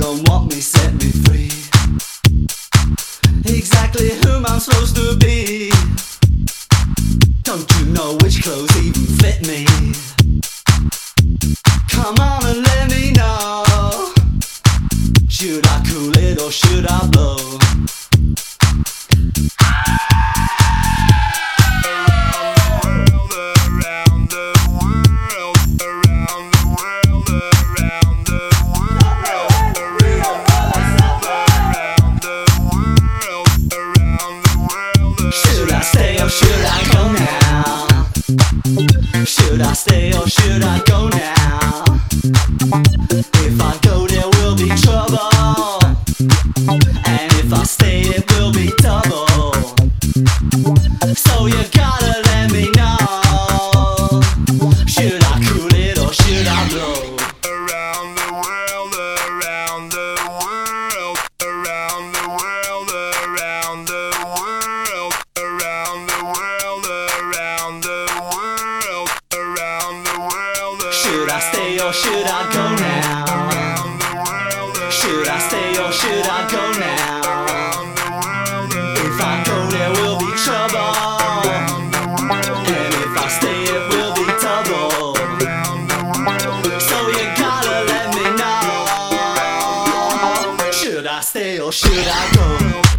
don't want me, set me free. Exactly whom I'm supposed to be. Don't you know which clothes even fit me? Come on and let me know. Should I cool it or should I blow? Should I stay or should I go now? Should I stay or should I go now? If I go there will be trouble, and if I stay it will be double. So you gotta let me know. Should I cool it or should I blow? Around the world, around the world, around the world, around the world, around the world, around the world, around the world. Should I stay or should I go now? Should I stay or should I go now? If I go there will be trouble, and if I stay it will be double. So you gotta let me know. Should I stay or should I go?